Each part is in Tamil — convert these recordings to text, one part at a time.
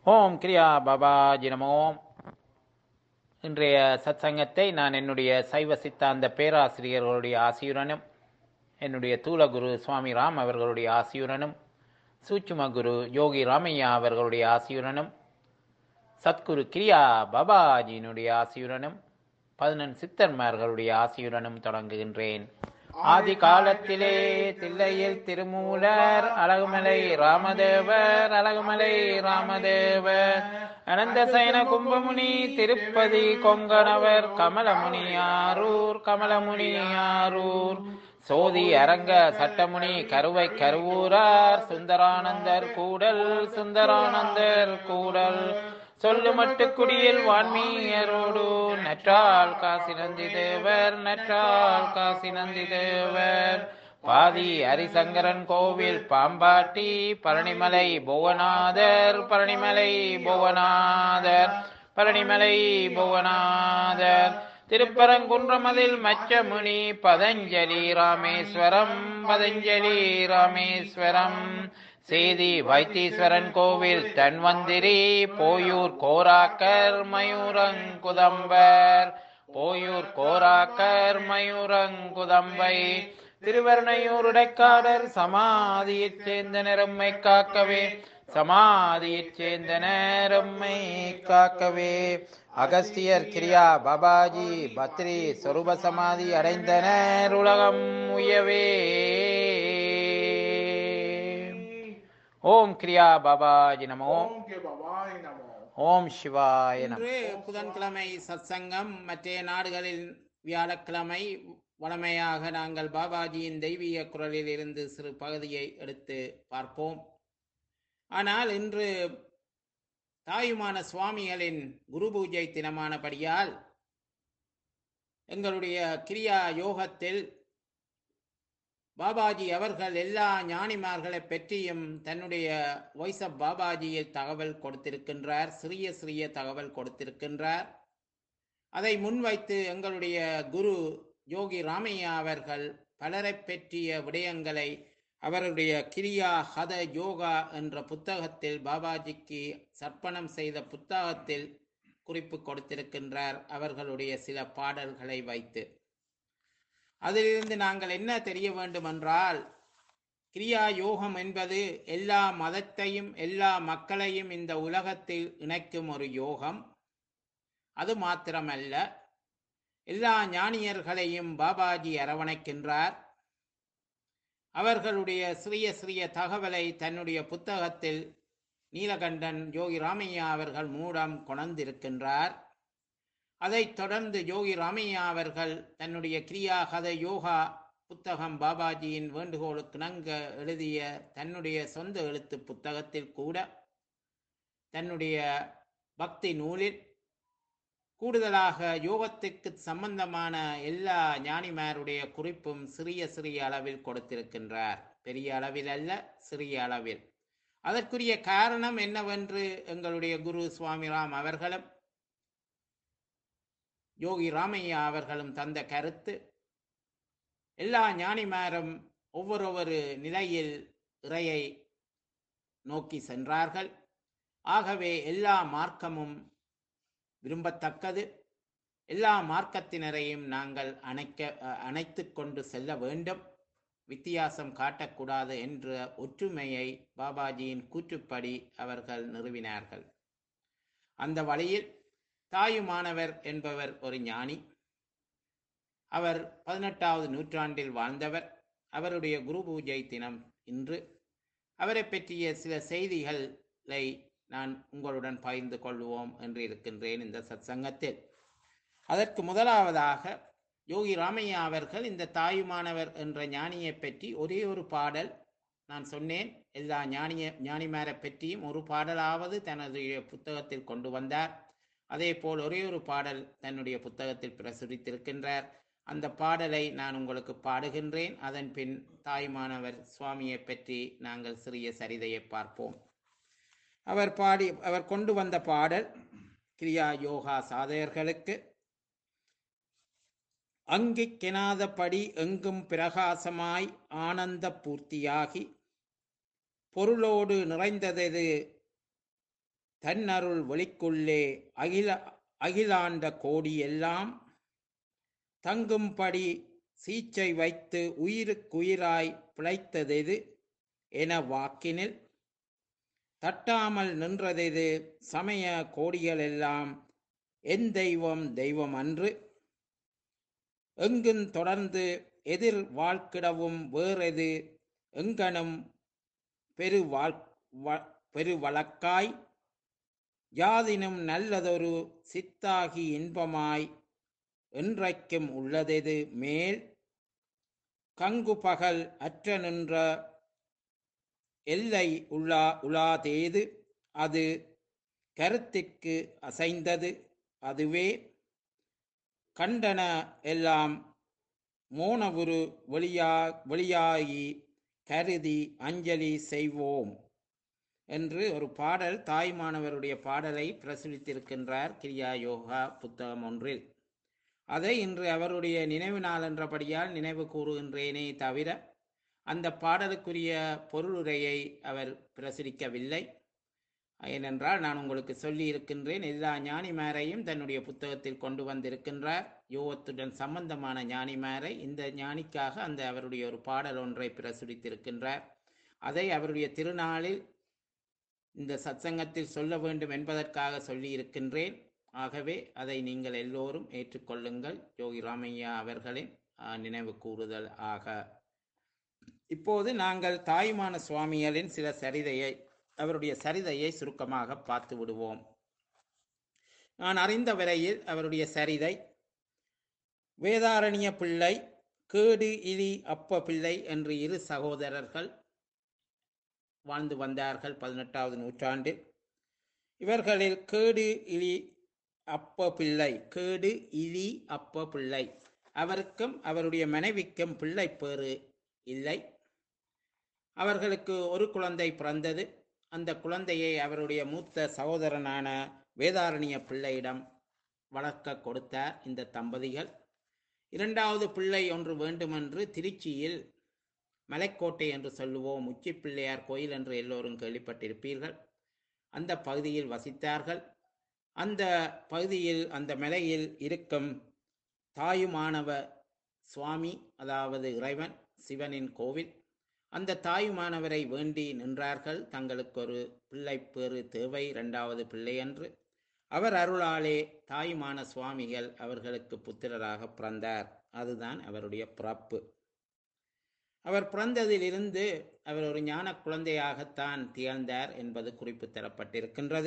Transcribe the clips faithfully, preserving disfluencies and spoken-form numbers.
ஓம் கிரியா பாபாஜி நமோ. இன்றைய சத்சங்கத்தை நான் என்னுடைய சைவ சித்தாந்த பேராசிரியர்களுடைய ஆசியுடனும், என்னுடைய தூலகுரு சுவாமி ராம் அவர்களுடைய ஆசியுடனும், சூட்சும குரு யோகி ராமையா அவர்களுடைய ஆசியுடனும், சத்குரு கிரியா பாபாஜியினுடைய ஆசியுடனும், பதினெண் சித்தர்மார்களுடைய ஆசியுடனும் தொடங்குகின்றேன். ஆதி காலத்திலே தில்லையில் திருமூலர் அழகுமலை ராமதேவர் அழகுமலை ராமதேவர் அனந்த சயன கும்பமுனி திருப்பதி கொங்கணவர் கமலமுனியாரூர் கமலமுனியாரூர் சோதி அரங்க சட்டமுனி கருவை கருவூரார் சுந்தரானந்தர் கூடல் சுந்தரானந்தர் கூடல் சொல்லு மட்டு குடியில் வான்மீயரோடு நற்றால் காசி நந்தி தேவர் நற்றால் காசி நந்தி தேவர் பாதி ஹரிசங்கரன் கோவில் பாம்பாட்டி பழனிமலை புவனாதர் பழனிமலை புவனாதர் பழனிமலை புவனாதர் திருப்பரங்குன்றமதில் மச்சமுனி பதஞ்சலி ராமேஸ்வரம் பதஞ்சலி ராமேஸ்வரம் சேதி வைத்தீஸ்வரன் கோவில் தன்வந்திரி போயூர் கோராக்கர் மயூரங்குதம்பர் போயூர் கோராக்கர் மயூரங்குதம்பை திருவர்ணையூர் உடைக்காடர் சமாதியைச் சேர்ந்த நிறம்மை காக்கவே சமாதியைச் சேர்ந்த நேரம்மை காக்கவே அகஸ்தியர் கிரியா பாபாஜி பத்ரி சொரூப சமாதி அடைந்தனர் உலகம் உயவே. ஓம் கிரியா பாபாஜி நமோ. ஓம் சிவாய நமோ. புதன்கிழமை சத்சங்கம். மற்ற நாடுகளில் வியாழக்கிழமை வழமையாக நாங்கள் பாபாஜியின் தெய்வீக குரலில் இருந்து சிறு பகுதியை எடுத்து பார்ப்போம். ஆனால் இன்று தாயுமான சுவாமிகளின் குரு பூஜை தினமானபடியால் எங்களுடைய கிரியா யோகத்தில் பாபாஜி அவர்கள் எல்லா ஞானிமார்களை பற்றியும் தன்னுடைய வாய்ஸ் ஆஃப் பாபாஜியில் தகவல் கொடுத்திருக்கின்றார், சிறிய சிறிய தகவல் கொடுத்திருக்கின்றார். அதை முன்வைத்து எங்களுடைய குரு யோகி ராமையா அவர்கள் பலரை பற்றிய விடயங்களை அவருடைய கிரியா ஹத யோகா என்ற புத்தகத்தில், பாபாஜிக்கு சர்ப்பணம் செய்த புத்தகத்தில் குறிப்பு கொடுத்திருக்கின்றார், அவர்களுடைய சில பாடல்களை வைத்து. அதிலிருந்து நாங்கள் என்ன தெரிய வேண்டும் என்றால், கிரியா யோகம் என்பது எல்லா மதத்தையும் எல்லா மக்களையும் இந்த உலகத்தில் இணைக்கும் ஒரு யோகம். அது மாத்திரமல்ல, எல்லா ஞானியர்களையும் பாபாஜி அரவணைக்கின்றார். அவர்களுடைய சிறிய சிறிய தகவலை தன்னுடைய புத்தகத்தில் நீலகண்டன் யோகி ராமையா அவர்கள் மூலம் கொணர்ந்திருக்கின்றார். அதைத் தொடர்ந்து யோகி ராமையா அவர்கள் தன்னுடைய கிரியா ஹத யோகா புத்தகம் பாபாஜியின் வேண்டுகோளுக்கு இணங்க எழுதிய தன்னுடைய சொந்த எழுத்து புத்தகத்தில் கூட தன்னுடைய பக்தி நூலில் கூடுதலாக யோகத்திற்கு சம்பந்தமான எல்லா ஞானிமாருடைய குறிப்பும் சிறிய சிறிய அளவில் கொடுத்திருக்கின்றார். பெரிய அளவில் அல்ல, சிறிய அளவில். அதற்குரிய காரணம் என்னவென்று எங்களுடைய குரு சுவாமிராம் அவர்களும் யோகி ராமையா அவர்களும் தந்த கருத்து, எல்லா ஞானிமாரும் ஒவ்வொரு நிலையில் இறையை நோக்கி சென்றார்கள். ஆகவே எல்லா மார்க்கமும் விரும்பத்தக்கது. எல்லா மார்க்கத்தினரையும் நாங்கள் அணைக்க அணைத்து கொண்டு செல்ல வேண்டும், வித்தியாசம் காட்டக்கூடாது என்ற ஒற்றுமையை பாபாஜியின் கூற்றுப்படி அவர்கள் நிறுவினார்கள். அந்த வழியில் தாயுமானவர் என்பவர் ஒரு ஞானி. அவர் பதினெட்டாவது நூற்றாண்டில் வாழ்ந்தவர். அவருடைய குரு பூஜை தினம் இன்று. அவரை பற்றிய சில செய்திகளை நான் உங்களுடன் பகிர்ந்து கொள்வோம் என்று இருக்கின்றேன் இந்த சத்சங்கத்தில். அதற்கு முதலாவதாக யோகி ராமையா அவர்கள் இந்த தாயுமானவர் என்ற ஞானியை பற்றி ஒரே ஒரு பாடல், நான் சொன்னேன் எல்லா ஞானிய ஞானிமாரை பற்றியும் ஒரு பாடலாவது தனது புத்தகத்தில் கொண்டு வந்தார். அதே போல் ஒரே ஒரு பாடல் தன்னுடைய புத்தகத்தில் பிரசுரித்திருக்கின்றார். அந்த பாடலை நான் உங்களுக்கு பாடுகின்றேன். அதன் பின் தாயுமானவர் சுவாமியை பற்றி நாங்கள் சிறிய சரிதையை பார்ப்போம். அவர் பாடி அவர் கொண்டு வந்த பாடல் கிரியா யோகா சாதகர்களுக்கு. அங்கிக்கெனாதபடி எங்கும் பிரகாசமாய் ஆனந்த பூர்த்தியாகி பொருளோடு நிறைந்தது தன்னருள் வெளிக்குள்ளே அகில அகிலாண்ட கோடி எல்லாம் தங்கும்படி சீச்சை வைத்து உயிருக்குயிராய் பிழைத்ததெது என வாக்கினில் தட்டாமல் நின்றதெது சமய கோடிகளெல்லாம் என் தெய்வம் தெய்வம் அன்று எங்குந் தொடர்ந்து எதிர் வாழ்க்கிடவும் வேறெது எங்கனும் பெரு வாழ் பெரு வழக்காய் யாதினும் நல்லதொரு சித்தாகி இன்பமாய் என்றைக்கும் உள்ளதெது மேல் கங்கு பகல் அற்ற நின்ற எல்லை உள்ளா உலாதேது அது கருத்திற்கு அசைந்தது அதுவே கண்டன எல்லாம் மோனவுரு வெளியா வெளியாகி கருதி அஞ்சலி செய்வோம் என்று ஒரு பாடல் தாய்மானவருடைய பாடலை பிரசுரித்திருக்கின்றார் கிரியா யோகா புத்தகம் ஒன்றில். அதை இன்று அவருடைய நினைவு நாள் என்றபடியால் நினைவு கூறுகின்றேனே தவிர அந்த பாடலுக்குரிய பொருளுரையை அவர் பிரசுரிக்கவில்லை. ஏனென்றால் நான் உங்களுக்கு சொல்லி இருக்கின்றேன், எல்லா ஞானிமாரையும் தன்னுடைய புத்தகத்தில் கொண்டு வந்திருக்கின்றார். யோகத்துடன் சம்பந்தமான ஞானிமாரை இந்த ஞானிக்காக அந்த அவருடைய ஒரு பாடல் ஒன்றை பிரசுரித்திருக்கின்றார். அதை அவருடைய திருநாளில் இந்த சத்சங்கத்தில் சொல்ல வேண்டும் என்பதற்காக சொல்லி இருக்கின்றேன். ஆகவே அதை நீங்கள் எல்லோரும் ஏற்றுக்கொள்ளுங்கள். யோகி ராமையா அவர்களின் நினைவு கூறுதல் ஆக. இப்போது நாங்கள் தாயுமான சுவாமிகளின் சில சரிதையை அவருடைய சரிதையை சுருக்கமாக பார்த்து விடுவோம். நான் அறிந்த வரையில் அவருடைய சரிதை, வேதாரண்ய பிள்ளை, கேடு இலி அப்ப பிள்ளை என்று இரு சகோதரர்கள் வாழ்ந்து வந்தார்கள் பதினெட்டாவது நூற்றாண்டில். இவர்களில் கேடு இலி அப்ப பிள்ளை கேடு இலி அப்ப பிள்ளை அவருக்கும் அவருடைய மனைவிக்கும் பிள்ளை பேறு இல்லை. அவர்களுக்கு ஒரு குழந்தை பிறந்தது. அந்த குழந்தையை அவருடைய மூத்த சகோதரனான வேதாரண்ய பிள்ளையிடம் வளர்க்க கொடுத்தார் இந்த தம்பதிகள். இரண்டாவது பிள்ளை ஒன்று வேண்டுமென்று திருச்சியில் மலைக்கோட்டை என்று சொல்லுவோம், உச்சி பிள்ளையார் கோயில் என்று எல்லோரும் கேள்விப்பட்டிருப்பீர்கள், அந்த பகுதியில் வசித்தார்கள். அந்த பகுதியில் அந்த மலையில் இருக்கும் தாயுமானவ சுவாமி, அதாவது இறைவன் சிவனின் கோவில், அந்த தாயுமானவரை வேண்டி நின்றார்கள். தங்களுக்கு ஒரு பிள்ளை பேறு தேவை, இரண்டாவது பிள்ளை என்று. அவர் அருளாலே தாயுமான சுவாமிகள் அவர்களுக்கு புத்திரராக பிறந்தார். அதுதான் அவருடைய பிறப்பு. அவர் பிறந்ததிலிருந்து அவர் ஒரு ஞான குழந்தையாகத்தான் திகழ்ந்தார் என்பது குறிப்பு தரப்பட்டிருக்கின்றது.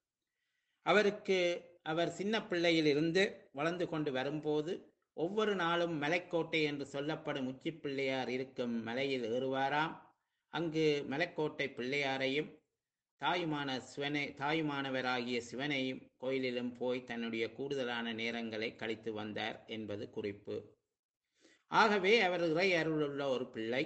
அவருக்கு அவர் சின்ன பிள்ளையில் இருந்து வளர்ந்து கொண்டு வரும்போது ஒவ்வொரு நாளும் மலைக்கோட்டை என்று சொல்லப்படும் உச்சி பிள்ளையார் இருக்கும் மலையில் ஏறுவாராம். அங்கு மலைக்கோட்டை பிள்ளையாரையும் தாயுமான சிவனை தாயுமானவராகிய சிவனையும் கோயிலிலும் போய் தன்னுடைய கூடுதலான நேரங்களை கழித்து வந்தார் என்பது குறிப்பு. ஆகவே அவர் இறை அருளுள்ள ஒரு பிள்ளை.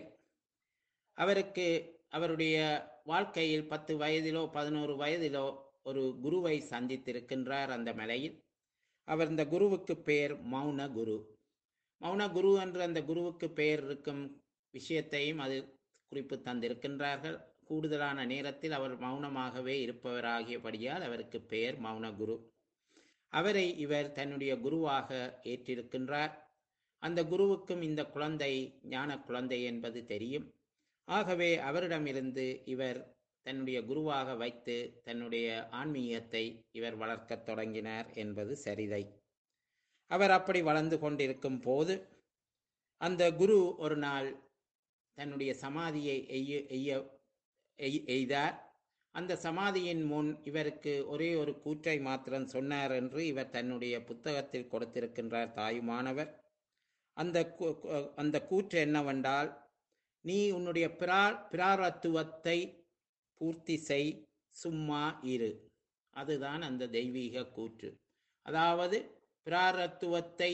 அவருக்கு அவருடைய வாழ்க்கையில் பத்து வயதிலோ பதினோரு வயதிலோ ஒரு குருவை சந்தித்திருக்கின்றார் அந்த மலையில். அவர் இந்த குருவுக்கு பெயர் மௌன குரு. மௌன குரு என்று அந்த குருவுக்கு பெயர் இருக்கும் விஷயத்தையும் அது குறிப்பு தந்திருக்கின்றார்கள். கூடுதலான நேரத்தில் அவர் மௌனமாகவே இருப்பவராகியபடியால் அவருக்கு பெயர் மௌன குரு. அவரை இவர் தன்னுடைய குருவாக ஏற்றிருக்கின்றார். அந்த குருவுக்கும் இந்த குழந்தை ஞான குழந்தை என்பது தெரியும். ஆகவே அவரிடமிருந்து இவர் தன்னுடைய குருவாக வைத்து தன்னுடைய ஆன்மீகத்தை இவர் வளர்க்கத் தொடங்கினார் என்பது சரிதை. அவர் அப்படி வளர்ந்து கொண்டிருக்கும் போது அந்த குரு ஒரு நாள் தன்னுடைய சமாதியை எய்ய எய்ய எய்தார். அந்த சமாதியின் முன் இவருக்கு ஒரே ஒரு கூற்றை மாத்திரம் சொன்னார் என்று இவர் தன்னுடைய புத்தகத்தில் கொடுத்திருக்கின்றார் தாயுமானவர். அந்த அந்த கூற்று என்னவென்றால், நீ உன்னுடைய பிரா பிராரத்துவத்தை பூர்த்தி செய், சும்மா இரு. அதுதான் அந்த தெய்வீக கூற்று. அதாவது பிராரத்துவத்தை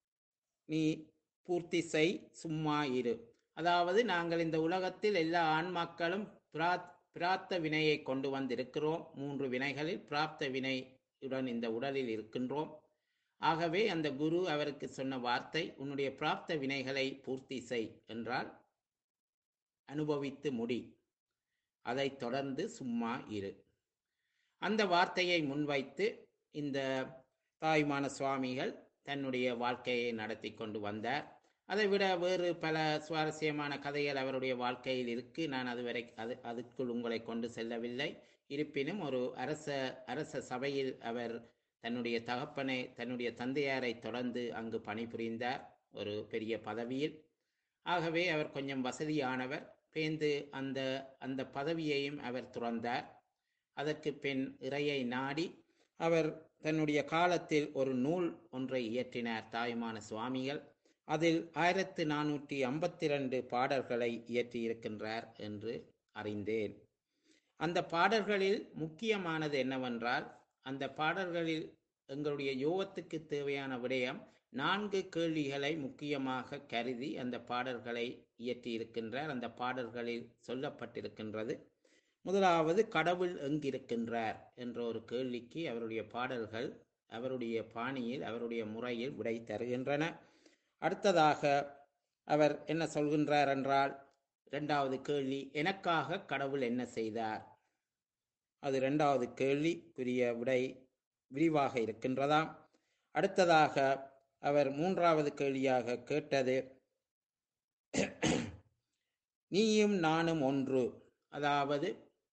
நீ பூர்த்தி செய், சும்மா இரு. அதாவது நாங்கள் இந்த உலகத்தில் எல்லா ஆன்மாக்களும் பிரா பிராப்த வினையை கொண்டு வந்திருக்கிறோம். மூன்று வினைகளில் பிராப்த வினையுடன் இந்த உடலில் இருக்கின்றோம். ஆகவே அந்த குரு அவருக்கு சொன்ன வார்த்தை, உன்னுடைய பிராப்த வினைகளை பூர்த்தி செய் என்றால் அனுபவித்து முடி, அதை தொடர்ந்து சும்மா இரு. அந்த வார்த்தையை முன்வைத்து இந்த தாயுமான சுவாமிகள் தன்னுடைய வாழ்க்கையை நடத்தி கொண்டு வந்தார். அதை விட வேறு பல சுவாரஸ்யமான கதைகள் அவருடைய வாழ்க்கையில் இருக்கு. நான் அதுவரை அது அதுக்குள் உங்களை கொண்டு செல்லவில்லை. இருப்பினும் ஒரு அரச அரச சபையில் அவர் தன்னுடைய தகப்பனை தன்னுடைய தந்தையாரை தொடர்ந்து அங்கு பணிபுரிந்தார் ஒரு பெரிய பதவியில். ஆகவே அவர் கொஞ்சம் வசதியானவர். பேந்து அந்த அந்த பதவியையும் அவர் துறந்தார். அதற்கு பின் இறையை நாடி அவர் தன்னுடைய காலத்தில் ஒரு நூல் ஒன்றை இயற்றினார் தாயுமான சுவாமிகள். அதில் ஆயிரத்து நானூற்றி ஐம்பத்தி ரெண்டு பாடல்களை இயற்றியிருக்கின்றார் என்று அறிந்தேன். அந்த பாடல்களில் முக்கியமானது என்னவென்றால், அந்த பாடல்களில் எங்களுடைய யோகத்துக்கு தேவையான விடயம் நான்கு கேள்விகளை முக்கியமாக கருதி அந்த பாடல்களை இயற்றியிருக்கின்றார். அந்த பாடல்களில் சொல்லப்பட்டிருக்கின்றது. முதலாவது, கடவுள் எங்கிருக்கின்றார் என்ற ஒரு கேள்விக்கு அவருடைய பாடல்கள் அவருடைய பாணியில் அவருடைய முறையில் விடை தருகின்றன. அடுத்ததாக அவர் என்ன சொல்கின்றார் என்றால், இரண்டாவது கேள்வி, எனக்காக கடவுள் என்ன செய்தார்? அது இரண்டாவது கேள்விக்குரிய விடை விரிவாக இருக்கின்றதாம். அடுத்ததாக அவர் மூன்றாவது கேள்வியாக கேட்டது, நீயும் நானும் ஒன்று, அதாவது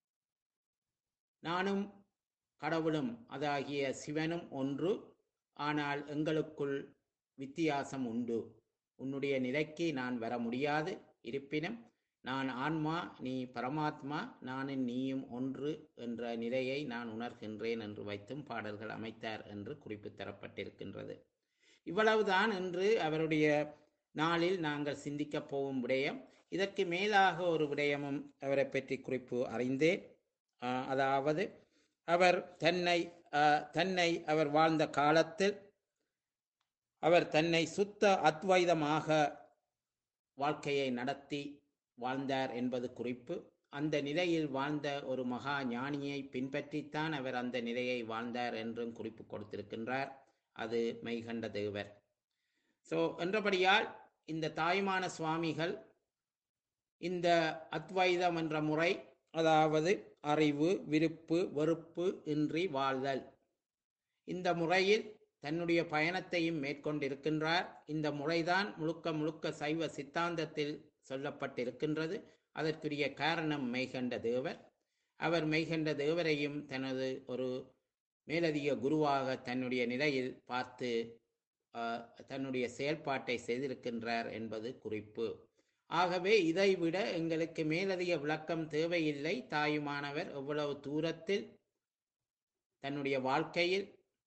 நானும் கடவுளும் அதாகிய சிவனும் ஒன்று, ஆனால் எங்களுக்குள் வித்தியாசம் உண்டு. உன்னுடைய நிலைக்கு நான் வர முடியாது. இருப்பினும் நான் ஆன்மா, நீ பரமாத்மா, நானும் நீயும் ஒன்று என்ற நிலையை நான் உணர்கின்றேன் என்று வைத்தும் பாடல்கள் அமைத்தார் என்று குறிப்பு தரப்பட்டிருக்கின்றது. இவ்வளவுதான் இன்று அவருடைய நாளில் நாங்கள் சிந்திக்கப் போகும் விடயம். இதற்கு மேலாக ஒரு விடயமும் அவரை பற்றி குறிப்பு அறிந்தேன். அதாவது அவர் தன்னை தன்னை அவர் வாழ்ந்த காலத்தில் அவர் தன்னை சுத்த அத்வைதமாக வாழ்க்கையை நடத்தி வாழ்ந்தார் என்பது குறிப்பு. அந்த நிலையில் வாழ்ந்த ஒரு மகா ஞானியை பின்பற்றித்தான் அவர் அந்த நிலையை வாழ்ந்தார் என்றும் குறிப்பு கொடுத்திருக்கின்றார். அது மெய்கண்ட தேவர். ஸோ என்றபடியால் இந்த தாயுமான சுவாமிகள் இந்த அத்வைதம் என்ற முறை, அதாவது அறிவு, விருப்பு, வெறுப்பு இன்றி வாழ்தல், இந்த முறையில் தன்னுடைய பயணத்தையும் மேற்கொண்டிருக்கின்றார். இந்த முறைதான் முழுக்க முழுக்க சைவ சித்தாந்தத்தில் சொல்லப்பட்டிருக்கின்றது. அதற்குரிய காரணம் மெய்கண்ட தேவர். அவர் மெய்கண்ட தேவரையும் தனது ஒரு மேலதிக குருவாக தன்னுடைய நிலையில் பார்த்து தன்னுடைய செயல்பாட்டை செய்திருக்கின்றார் என்பது குறிப்பு. ஆகவே இதைவிட எங்களுக்கு மேலதிக விளக்கம் தேவையில்லை. தாயுமானவர் எவ்வளவு தூரத்தில் தன்னுடைய வாழ்க்கையில்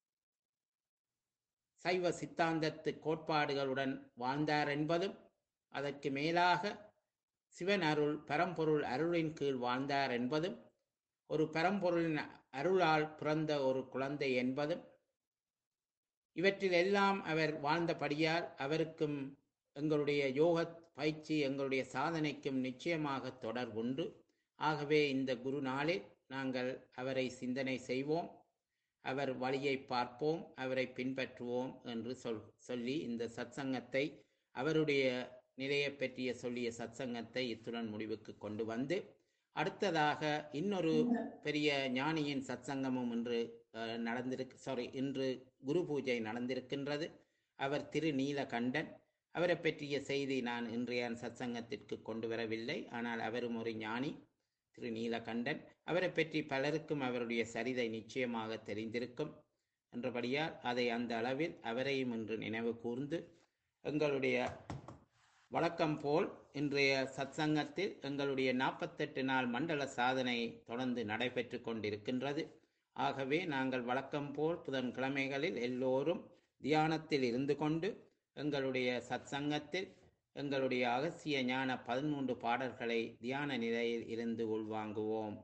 சைவ சித்தாந்தத்து கோட்பாடுகளுடன் வாழ்ந்தார் என்பதும், அதற்கு மேலாக சிவன் அருள் பரம்பொருள் அருளின் கீழ் வாழ்ந்தார் என்பதும், ஒரு பரம்பொருளின் அருளால் பிறந்த ஒரு குழந்தை என்பதும், இவற்றில் எல்லாம் அவர் வாழ்ந்தபடியால் அவருக்கும் எங்களுடைய யோக பயிற்சி எங்களுடைய சாதனைக்கும் நிச்சயமாக தொடர்புண்டு. ஆகவே இந்த குரு நாளில் நாங்கள் அவரை சிந்தனை செய்வோம், அவர் வழியை பார்ப்போம், அவரை பின்பற்றுவோம் என்று சொல் சொல்லி இந்த சத்சங்கத்தை, அவருடைய நிலையை பற்றிய சொல்லிய சத்சங்கத்தை இத்துடன் முடிவுக்கு கொண்டு வந்து, அடுத்ததாக இன்னொரு பெரிய ஞானியின் சத்சங்கமும் இன்று நடந்திருக்கு சாரி இன்று குரு பூஜை நடந்திருக்கின்றது. அவர் திரு நீலகண்டன். அவரை பற்றிய செய்தி நான் இன்றைய சத்சங்கத்திற்கு கொண்டு வரவில்லை. ஆனால் அவரும் ஒரு ஞானி, திரு நீலகண்டன். அவரை பற்றி பலருக்கும் அவருடைய சரிதை நிச்சயமாக தெரிந்திருக்கும். என்றபடியால் அதை அந்த அளவில் அவரையும் இன்று நினைவு கூர்ந்து, எங்களுடைய வழக்கம் போல் இன்றைய சத்சங்கத்தில் எங்களுடைய நாற்பத்தெட்டு நாள் மண்டல சாதனை தொடர்ந்து நடைபெற்று கொண்டிருக்கின்றது. ஆகவே நாங்கள் வழக்கம் போல் புதன்கிழமைகளில் எல்லோரும் தியானத்தில் இருந்து கொண்டு எங்களுடைய சத்சங்கத்தில் எங்களுடைய அகசிய ஞான பதிமூன்று பாடல்களை தியான நிலையில் இருந்து உள்வாங்குவோம்.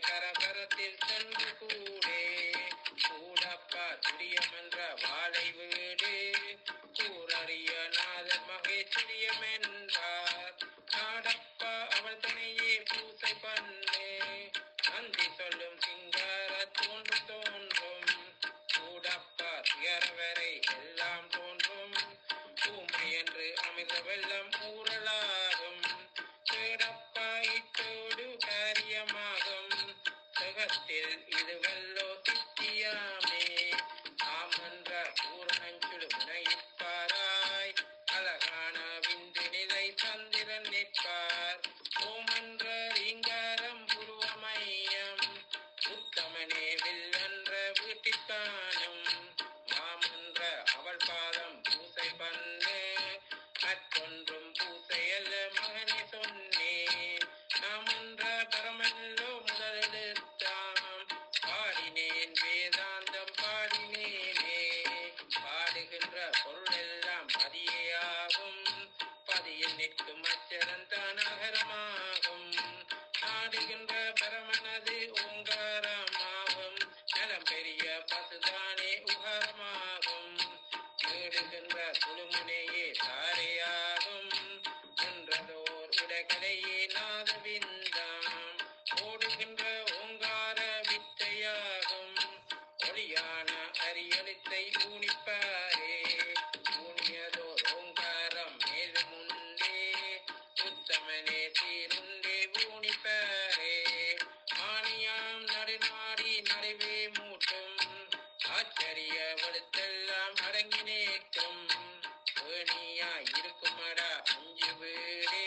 பரபரத்தில் சென்று கூடே கூடப்பா துரியமென்ற வாழை வீடு கூறறிய நாதர் மகேஸ்வரியம் என்றார் நாடப்பா அவள் தனியே பூசை பண்ணு நந்தி சொல்லும் சிங்கார தோன்று தோன்றும் கூடப்பா துயரவரை எல்லாம் தோன்றும் ஊமை என்று அமிர்த வெள்ளம் ஊரலாகும் தேடப்பா இட்டோடு காரியமாகும் சுகத்தில் இது வல்லோ சித்தியாமே ஆமன்ற பூரணஞ்சுடு முனையிப்பாராய் அழகான விந்து நிலை சந்திரன் நிற்பார் ஓமன்ற ரீங்காரம் புருவமையம் உத்தமனே வில்லன்ற வீட்டிற்கானும் மாமன்ற அவள் பாதம் பூசை பண்ணு மற்றொன்றும் பூசையல்ல மகனே சொன்னேன் நாமன்ற பரமல்லோ முதலெடுத்தாம் பாடினேன் வேதாந்தம் பாடினேனே பாடுகின்ற பொருள் எல்லாம் பதியாகும் பதியில் நிற்கும் அச்சரந்தான் அகரமாகும் நாடுகின்ற பரமனது ஓங்காரமாகும் நலம் பெரிய பசுதானே உகாரமாகும் தேடுகின்ற துளுமுனையே தாரையாகும் என்றதோர் உடகலையே நாதவிந்தாம் ஓடுகின்ற ஓங்கார வித்தையாகும் ஒளியான அரியலித்தை ஊனிப்பாரே ஊனியதோர் ஓங்காரம் மேலும் உண்டே உத்தமனே சீருண்டே ஊனிப்பாரே ஆணியாம் நடுநாடி நடுவே மூட்டும் ஆச்சரிய வலுத்தெல்லாம் அடங்கி நேற்றும் ஏணியாய் இருக்குமடா அஞ்சு வீடே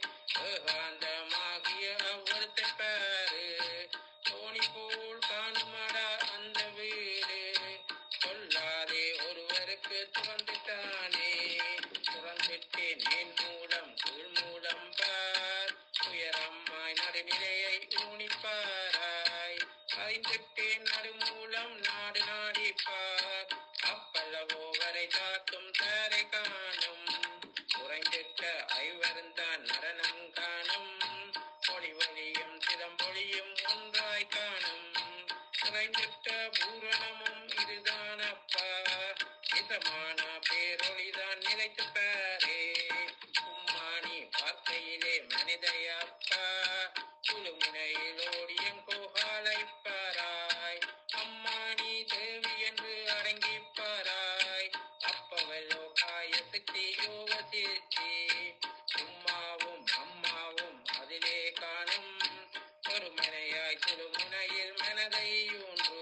ஏகாந்தமாகிய அவ்வளத்தை பாரு தோணி போல் காணுமடா அந்த வீடு சொல்லாதே ஒருவருக்கு துறந்துட்டானே துறந்துட்டேன் மேன் மூலம் கீழ் மூலம் பார் உயரம்மாய் நடுநிலையை ஊனிப்பாராய் அறிந்துட்டேன் நடுமூலம் நாடு நாடிப்பார் அப்பல்லவோ வரை தாக்கும் தாரை காணும் குறைந்திட்ட ஐவருந்தான் நடனம் காணும் பொலிவொலியும் சிதம்பொலியும் ஒன்றாய் காணும் குறைந்திட்ட பூரணமும் இதுதானப்பா இதமான பேரொழிதான் நிலைத்து பாரே உம்மானி பார்க்கையிலே மனிதையப்பா குழுமுனையில் ஓடியும் கோகாலை பாராய் அம்மானி தேவி என்று அடங்கிப்பாராய் அப்பவல்லோ காய சக்தி யோக சித்தி உம்மாவும் அம்மாவும் அதிலே காணும் ஒரு மனையாய் குழுமுனையில் மனதை ஒன்று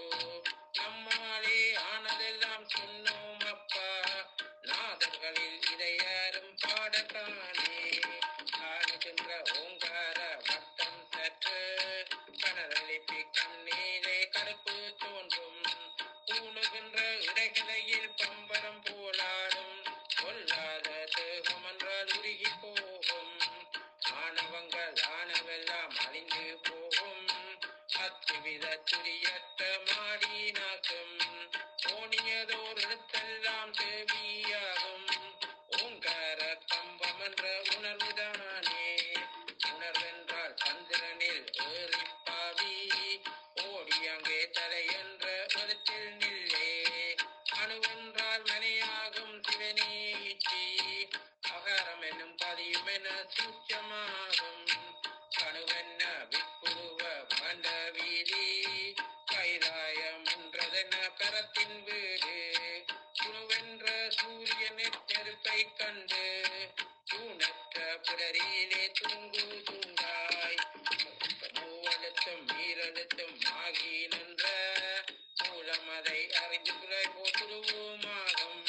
நம்மாலே ஆனதெல்லாம் சொன்னோம் அப்பா நாதர்களில் இதை யாரும் பாடக்கானே காணுகின்ற ஓங்கார வட்டம் சற்று கனரளிப்பி கண்ணீரே கருப்பு தோன்றும் ஊணுகின்ற இடைகளையில் பம்பரம் போலாடும் கொல்லாத தேகமென்றால் உருகி போகும் ஆணவங்கள் ஆனவெல்லாம் அழிந்து போகும் அத்துவித துரியற்ற மாடினாக்கும் ஓனியதோர் எழுத்தெல்லாம் தேவியாகும் ஓங்கார கம்பம் என்ற உணர்வுதானே உணர்வென்றால் சந்திரனில் ஏறிப்பாவி ஓடி அங்கே தலை என்ற எழுத்தில் நில்லே அணுவென்றால் மனையாகும் சிவனீச்சி அகாரம் என்னும் பதியும் என சூட்சமாகும் கணுவென்ன விற்புருவ மண்ட வீதி கைலாயம் என்றதென கரத்தின் வீடு குணுவென்ற சூரியன் நெருப்பை கண்டு தூணற்ற புடரியிலே தூங்கு தூங்காய் மூவெழுத்தும் மீரெழுத்தும் ஆகி நின்ற மூலமதை அறிந்து குறை போற்றுவோமாகும்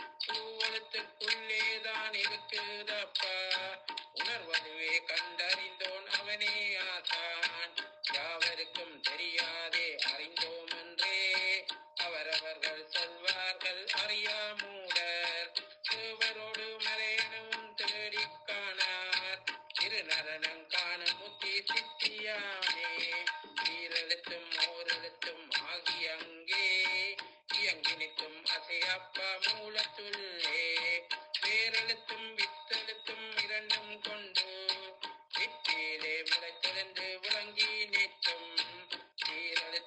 பூவெழுத்துக்குள்ளேதான் இருக்குதப்பா உணர்வதுவே கண்டறிந்தோன் அவனே ஆசான் யாவருக்கும் தெரியாதே அறிந்தோம் என்றே அவரவர்கள் சொல்வார்கள் அறியா மூடர் தேவரோடு மலையனவும் தேடிக் காணார் திருநரனம் காணும் முத்தி சித்தியாமே ஈரெழுத்தும் ஓரெழுத்தும் ஆகி அங்கே இயங்கி நிற்கும் அசையப்பா மூலத்துள்ளே வேரெழுத்தும் வித்தெழுத்தும் இரண்டும் கொண்டு வித்திலே முளைத்தெழுந்து விளங்கி நிற்கும்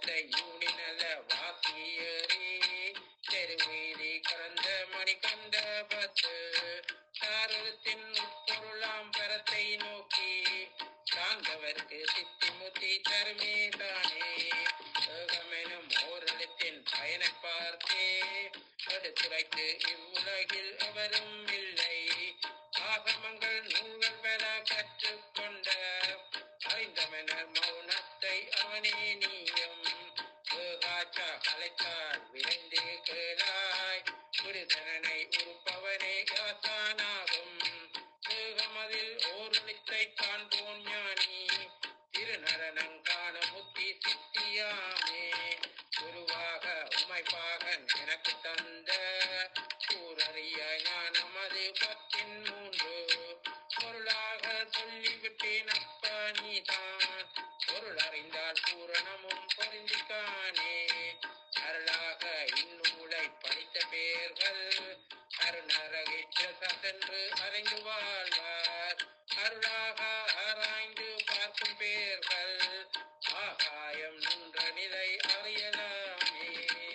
மனத்தை யூனிநல வாசியேறி தெருவீதி கலந்த மணி கண்ட பத்து சாரத்தின் உட்பொருளாம் பரத்தை நோக்கி சார்ந்தவர்க்கு சித்தி முத்தி தருமே தானே ஏகமெனும் ஓரிடத்தின் பயனை பார்த்தே எடுத்துரைத்து இவ்வுலகில் அவரும் இல்லை ஆகமங்கள் நூல்கள் பெற கற்றுக்கொண்ட அறிந்தவனர் மௌனத்தை அவனே நீயும் ஏகாச்சா கலைத்தார் விரைந்து கேளாய் விடுதலனை உறுப்பவனே யாசானாகும் ஏகமதில் ஓருளித்தை காண்போன் ஞானி திருநரனங் காண முத்தி சித்தியாமே குருவாக உமைப்பாகன் எனக்கு தந்த கூறறிய ஞானமது பத்தின் மூன்று பொருளாக சொல்லிவிட்டேன் அப்ப நீதான் பொருள் அறிந்தால் பூரணமும் பொருந்திக்கானே அருளாக இந்நூலை படித்த பேர்கள் அருணரகிற்ற சதென்று அறிந்து வாழ்வார் அருளாக ஆராய்ந்து பார்க்கும் பேர்கள் ஆகாயம் நின்ற நிலை அறியலாமே.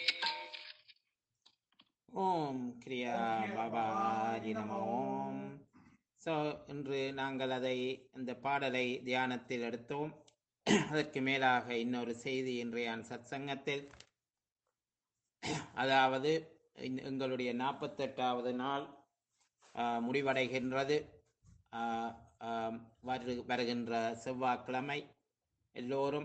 ஓம் கிரியா பாபாஜி நமோ. ஸோ இன்று நாங்கள் அதை இந்த பாடலை தியானத்தில் எடுத்தோம். அதற்கு மேலாக இன்னொரு செய்தி இன்றைய சத்சங்கத்தில், அதாவது எங்களுடைய நாற்பத்தெட்டாவது நாள் முடிவடைகின்றது. வரு வருகின்ற செவ்வாய்க்கிழமை எல்லோரும்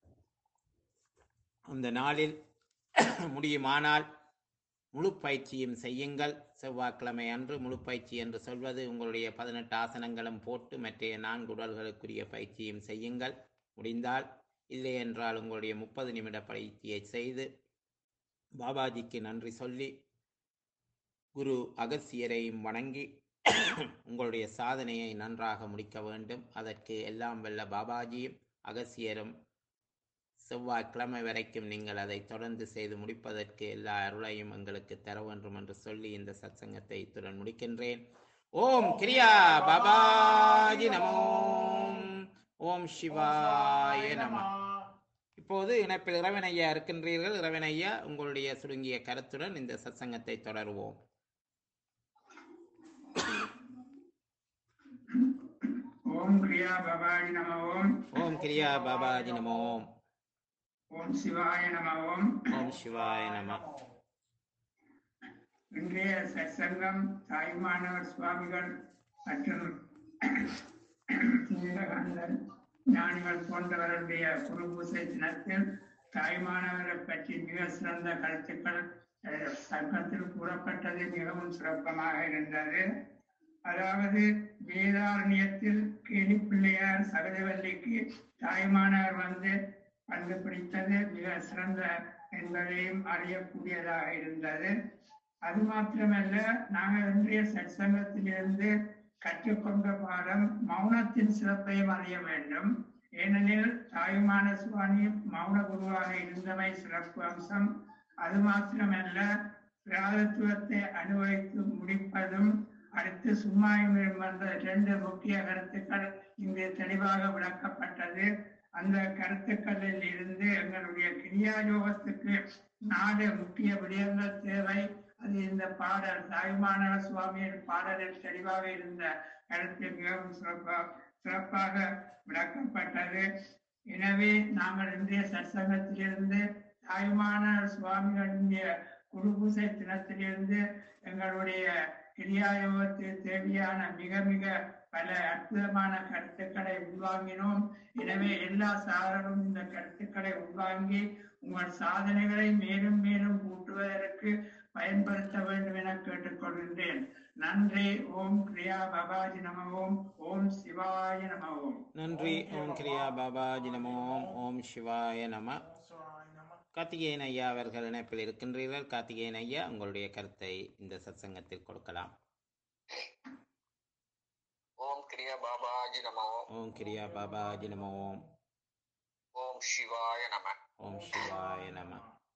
அந்த நாளில் முடியுமானால் முழு பயிற்சியும் செய்யுங்கள். செவ்வாய்க்கிழமை அன்று முழு பயிற்சி என்று சொல்வது உங்களுடைய பதினெட்டு ஆசனங்களும் போட்டு மற்ற நான்கு உடல்களுக்குரிய பயிற்சியும் செய்யுங்கள் முடிந்தால். இல்லை என்றால் உங்களுடைய முப்பது நிமிட பயிற்சியை செய்து பாபாஜிக்கு நன்றி சொல்லி குரு அகஸ்தியரையும் வணங்கி உங்களுடைய சாதனையை நன்றாக முடிக்க வேண்டும். அதற்கு எல்லாம் வல்ல பாபாஜியும் அகஸ்தியரும் செவ்வாய்க்கிழமை வரைக்கும் நீங்கள் அதை தொடர்ந்து செய்து முடிப்பதற்கு எல்லா அருளையும் எங்களுக்கு தர வேண்டும் என்று சொல்லி இந்த சத்சங்கத்தை இத்துடன் முடிக்கின்றேன். ஓம் கிரியா பாபாஜி நமோ. ஓம் சிவாய நம. இப்போது இணைப்பில் இறைவனையா இருக்கின்றீர்கள். இறைவனையா, உங்களுடைய சுருங்கிய கருத்துடன் இந்த சத்சங்கத்தை தொடருவோம். ஓம் கிரியா பாபாஜி நம. ஓம் ஓம் கிரியா பாபாஜி நமோ. ஓம் சிவாய நம. ஓம் ஓம் சிவாய நம. இன்றைய சத்சங்கம் தாய்மானவர் சுவாமிகள் மற்றும் நீலகண்டன் ஞானிகள் போன்றவர்களுடைய குரு பூசை தினத்தில் தாய்மானவரை பற்றி மிக சிறந்த கருத்துக்கள் சங்கத்தில் கூறப்பட்டது மிகவும் சிறப்பமாக இருந்தது. அதாவது வேதாரண்யத்தில் கேலி பிள்ளையார் சகதவல்லிக்கு தாய்மானவர் வந்து கண்டுபிடித்தது மிக சிறந்த என்பதையும் அறியக்கூடியதாக இருந்தது. அது மாத்திரமல்ல, நாங்கள் இன்றைய சத்சங்கத்திலிருந்து கற்றுக்கொண்ட பாடம் மௌனத்தின் சிறப்பையும் அறிய வேண்டும். ஏனெனில் தாயுமான சுவாமி மௌன குருவாக இருந்தமை சிறப்பு அம்சம். அது மாத்திரமல்ல, பிராதத்துவத்தை அனுபவித்து முடிப்பதும் அடுத்து சும்மாயும் என்ற இரண்டு முக்கிய கருத்துக்கள் இங்கு தெளிவாக விளக்கப்பட்டது. அந்த கருத்துக்களில் இருந்து எங்களுடைய கிரியாயோகத்துக்கு நாலு முக்கிய விடயங்கள் தேவை. அது இந்த பாடல் தாயுமான சுவாமியின் பாடலில் தெளிவாக இருந்த கருத்து மிகவும் சிறப்பாக சிறப்பாக விளக்கப்பட்டது. எனவே நாங்கள் இன்றைய சத்சங்கத்திலிருந்து தாயுமான சுவாமிகளுடைய குரு பூசை தினத்திலிருந்து எங்களுடைய கிரியாயோகத்தில் தேவையான மிக மிக பல அற்புதமான கருத்துக்களை உள்வாங்கினோம். எனவே எல்லா சாரரும் இந்த கருத்துக்களை உள்வாங்கி உங்கள் சாதனைகளை மேலும் மேலும் கூட்டுவதற்கு பயன்படுத்த வேண்டும் என கேட்டுக்கொள்கின்றேன். நன்றி. ஓம் கிரியா பாபாஜி நம. ஓம் ஓம் சிவாய நம. ஓம் நன்றி. ஓம் கிரியா பாபாஜி நம. ஓம் ஓம் சிவாய நம. கார்த்திகேயன் ஐயா அவர்கள் இணைப்பில் இருக்கின்றீர்கள். கார்த்திகேயன் ஐயா, உங்களுடைய கருத்தை இந்த சத்சங்கத்தில் கொடுக்கலாம். ஓம் கிரியா பாபாஜி நம. ஓம் கிரியா பாபாஜி நம. ஓம் ஓம் சிவாய நம. ஓம் சிவாய நம.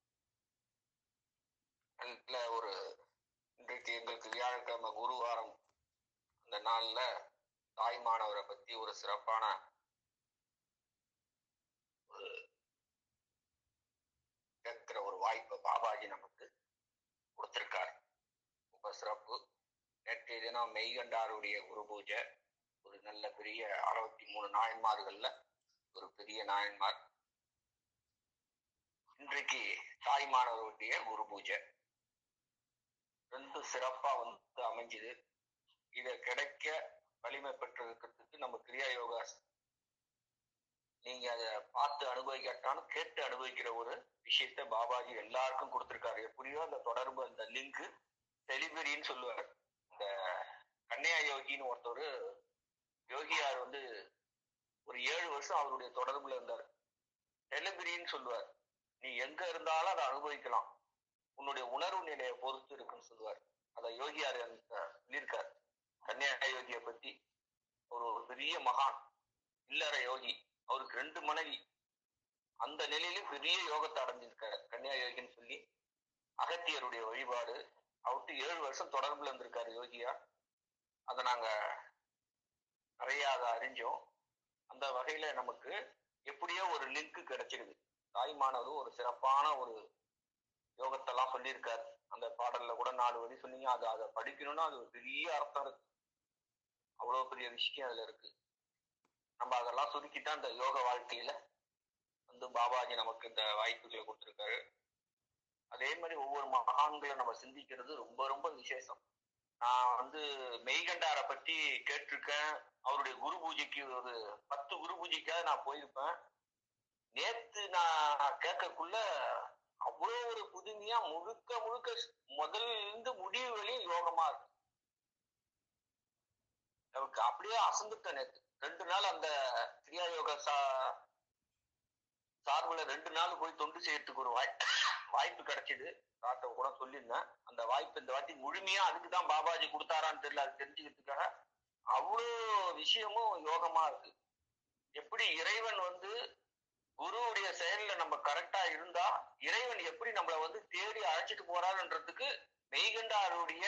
நல்ல ஒரு இன்றைக்கு எங்களுக்கு வியாழக்கிழமை குருவாரம், அந்த நாள்ல தாய்மானவரை பத்தி ஒரு சிறப்பான ஒரு வாய்ப்பை பாபாஜி நமக்கு கொடுத்திருக்காரு. ரொம்ப சிறப்பு. நேற்றைய தினம் மெய்கண்டாருடைய குரு பூஜை. ஒரு நல்ல பெரிய அறுபத்தி மூணு நாயன்மார்கள்ல ஒரு பெரிய நாயன்மார். இன்றைக்கு தாய்மானவருடைய குரு பூஜை. ரெண்டு சிறப்பா வந்து அமைஞ்சுது. இத கிடைக்க வலிமை பெற்றிருக்கிறதுக்கு நம்ம கிரியா யோகா, நீங்க அதை பார்த்து அனுபவிக்காட்டாலும் கேட்டு அனுபவிக்கிற ஒரு விஷயத்த பாபாஜி எல்லாருக்கும் கொடுத்திருக்காரு. எப்படியோ அந்த தொடர்பு, அந்த லிங்க் டெலிவரின்னு சொல்லுவார். இந்த கன்னியா யோகின்னு ஒருத்தர் யோகியார் வந்து ஒரு ஏழு வருஷம் அவருடைய தொடர்புல இருந்தார். டெலிவரின்னு சொல்லுவார். நீ எங்க இருந்தாலும் அதை அனுபவிக்கலாம், உன்னுடைய உணர்வு நிலையை பொறுத்து இருக்குன்னு சொல்லுவார். அத யோகியார் சொல்லியிருக்கார். கன்னியா யோகியை பத்தி ஒரு பெரிய மகான், இல்லற யோகி. அவருக்கு ரெண்டு மனைவி. அந்த நிலையிலும் பெரிய யோகத்தை அடைஞ்சிருக்காரு கன்னியா யோகின்னு சொல்லி. அகத்தியருடைய வழிபாடு. அவருக்கு ஏழு வருஷம் தொடர்புல இருந்திருக்காரு யோகியா. அதை நாங்க நிறைய அதை அறிஞ்சோம். அந்த வகையில நமக்கு எப்படியோ ஒரு லிங்க் கிடைச்சிருது. தாய்மானவர் ஒரு சிறப்பான ஒரு யோகத்தெல்லாம் சொல்லியிருக்காரு. அந்த பாடல்ல கூட நாலு வரி சொன்னீங்க. அது அதை படிக்கணும்னா அது ஒரு பெரிய அர்த்தம் இருக்கு. அவ்வளவு பெரிய விஷயம் அதுல இருக்கு. நம்ம அதெல்லாம் சுருக்கிதான் இந்த யோக வாழ்க்கையில வந்து பாபாஜி நமக்கு இந்த வாய்ப்புகளை கொடுத்திருக்காரு. அதே மாதிரி ஒவ்வொரு மகான்களை நம்ம சிந்திக்கிறது ரொம்ப ரொம்ப விசேஷம். நான் வந்து மெய்கண்டாரை பத்தி கேட்டிருக்கேன். அவருடைய குரு பூஜைக்கு ஒரு பத்து குரு பூஜைக்காக நான் போயிருப்பேன். நேத்து நான் கேட்கக்குள்ள அவ்வளோ ஒரு புதுமையா முழுக்க முழுக்க முதல்ல இருந்து முடிவு வரையும் யோகமா இருக்கு. நமக்கு அப்படியே அசந்துட்டேன். நேற்று ரெண்டு நாள் அந்த கிரியா யோகா சா சார்புல ரெண்டு நாள் போய் தொண்டு செய்யறதுக்கு ஒரு வாய் வாய்ப்பு கிடைச்சிது. டாக்டர் கூட சொல்லியிருந்தேன். அந்த வாய்ப்பு இந்த வாட்டி முழுமையா அதுக்குதான் பாபாஜி கொடுத்தாரான்னு தெரியல. அது தெரிஞ்சுக்கிறதுக்காக அவ்வளோ விஷயமும் யோகமா இருக்கு. எப்படி இறைவன் வந்து குருவுடைய செயல்ல நம்ம கரெக்டா இருந்தா இறைவன் எப்படி நம்மளை வந்து தேடி அழைச்சிட்டு போறாருன்றதுக்கு மெய்கண்டாருடைய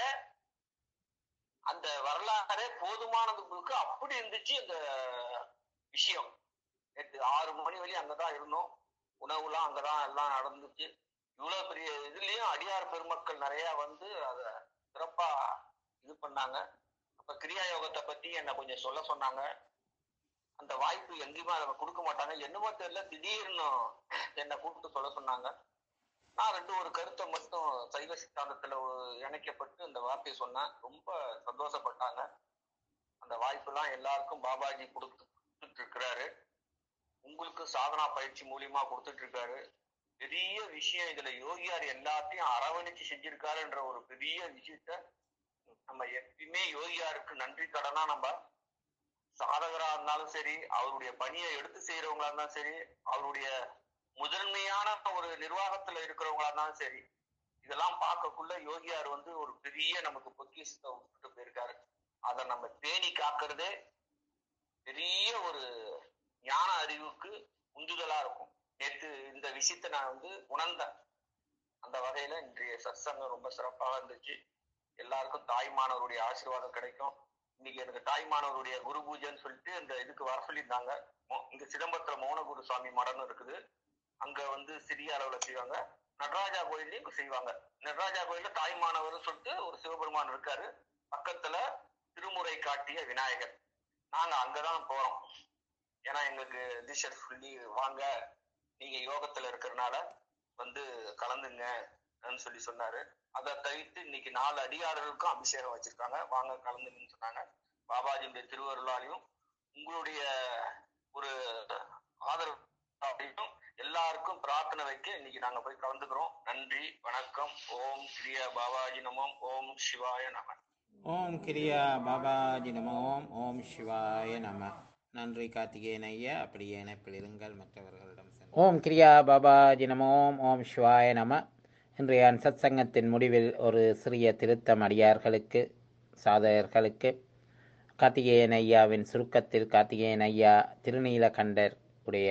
அந்த வரலாறே போதுமானதுக்கு அப்படி இருந்துச்சு அந்த விஷயம். நேற்று ஆறு மணி வரையும் அங்கதான் இருந்தோம். உணவுலாம் அங்கதான் எல்லாம் நடந்துச்சு. இவ்வளவு பெரிய இதுலயும் அடியார் பெருமக்கள் நிறைய வந்து அத சிறப்பா இது பண்ணாங்க. அப்ப கிரியா யோகத்தை பத்தி என்ன கொஞ்சம் சொல்ல சொன்னாங்க. அந்த வாய்ப்பு எங்கேயுமே அதை கொடுக்க மாட்டாங்க. என்னமோ தெரியல, திடீர்னு என்னை கூப்பிட்டு சொல்ல சொன்னாங்க. நான் ரெண்டு ஒரு கருத்தை மட்டும் சைவ சித்தாந்தத்துல இணைக்கப்பட்டு அந்த வார்த்தையை சொன்னேன். ரொம்ப சந்தோஷப்பட்டாங்க. அந்த வாய்ப்பு எல்லாம் எல்லாருக்கும் பாபாஜி கொடுத்துட்டு இருக்கிறாரு. உங்களுக்கு சாதனா பயிற்சி மூலியமா கொடுத்துட்டு இருக்காரு. பெரிய விஷயம் இதுல யோகியார் எல்லாத்தையும் அரவணைச்சு செஞ்சிருக்காருன்ற ஒரு பெரிய விஷயத்த நம்ம எப்பயுமே யோகியாருக்கு நன்றி கடனா நம்ம சாதகரா இருந்தாலும் சரி, அவருடைய பணியை எடுத்து செய்யறவங்களா இருந்தாலும் சரி, அவருடைய முதன்மையான ஒரு நிர்வாகத்துல இருக்கிறவங்களா இருந்தாலும் சரி, இதெல்லாம் பார்க்கக்குள்ள யோகியார் வந்து ஒரு பெரிய நமக்கு பொக்கிஷத்தை விட்டுட்டு போயிருக்காரு. அதை நம்ம பேணி காக்கிறதே பெரிய ஒரு ஞான அறிவுக்கு உந்துதலா இருக்கும். நேற்று இந்த விஷயத்த நான் வந்து உணர்ந்தேன். அந்த வகையில இன்றைய சத்சங்கம் ரொம்ப சிறப்பாக இருந்துச்சு. எல்லாருக்கும் தாய்மானவருடைய ஆசீர்வாதம் கிடைக்கும். இன்னைக்கு எனக்கு தாய்மானவருடைய குரு பூஜைன்னு சொல்லிட்டு இந்த இதுக்கு வர சொல்லியிருந்தாங்க. இங்க சிதம்பரத்துல மௌனகுரு சுவாமி மடம் இருக்குது. அங்க வந்து சிறிய அளவுல செய்வாங்க. நடராஜா கோயிலையும் செய்வாங்க. நடராஜா கோயில்ல தாய்மானவர் சொல்லிட்டு ஒரு சிவபெருமான் இருக்காரு. பக்கத்துல திருமுறை காட்டிய விநாயகர். நாங்க அங்கதான் போறோம். ஏன்னா எங்களுக்கு டீச்சர் சொல்லி வாங்க, நீங்க யோகத்துல இருக்கிறதுனால வந்து கலந்துங்கன்னு சொல்லி சொன்னாரு. அதை தவிர்த்து இன்னைக்கு நாலு அடியார்களுக்கும் அபிஷேகம் வச்சிருக்காங்க, வாங்க கலந்துங்கன்னு சொன்னாங்க. பாபாஜியுடைய திருவருளாலையும் உங்களுடைய ஒரு ஆதரவு எல்லாருக்கும் பிரார்த்தனை வைக்க இன்னைக்கு நாங்க போய் கலந்துக்கிறோம். நன்றி, வணக்கம். ஓம் கிரியா பாபாஜி நமோம். ஓம் சிவாய நம. ஓம் கிரியா பாபாஜி நமோம். ஓம் சிவாய நம. நன்றி கார்த்திகேயன் ஐயா. அப்படியே இணைப்பில் இருங்கள். மற்றவர்களிடம் சென்று. ஓம் கிரியா பாபாஜி நமோம். ஓம் சிவாய நம. இன்றைய சத் சங்கத்தின் முடிவில் ஒரு சிறிய திருத்தம் அடியார்களுக்கு, சாதகர்களுக்கு. கார்த்திகேயன் ஐயாவின் சுருக்கத்தில் கார்த்திகேயன் ஐயா திருநீலகண்டர் உடைய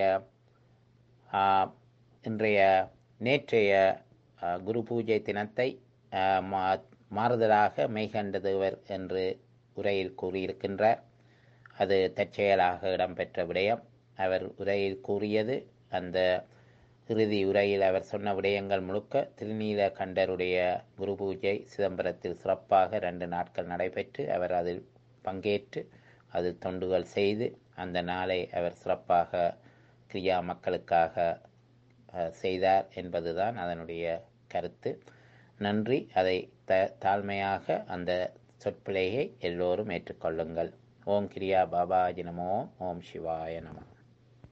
இன்றைய நேற்றைய குரு பூஜை தினத்தை மாறுதலாக மெய்கண்ட தேவர் என்று உரையில் கூறியிருக்கின்றார். அது தற்செயலாக இடம்பெற்ற விடயம். அவர் உரையில் கூறியது அந்த இறுதி உரையில் அவர் சொன்ன விடயங்கள் முழுக்க திருநீல கண்டருடைய குரு பூஜை சிதம்பரத்தில் சிறப்பாக ரெண்டு நாட்கள் நடைபெற்று அவர் அதில் பங்கேற்று அதில் தொண்டுகள் செய்து அந்த நாளை அவர் சிறப்பாக கிரியா மக்களுக்காக செய்தார் என்பதுதான் அதனுடைய கருத்து. நன்றி. அதை த தாழ்மையாக அந்த சொற்பிழையை எல்லோரும் ஏற்றுக்கொள்ளுங்கள். ஓம் கிரியா பாபாஜி நமோ. ஓம் சிவாய நமோ.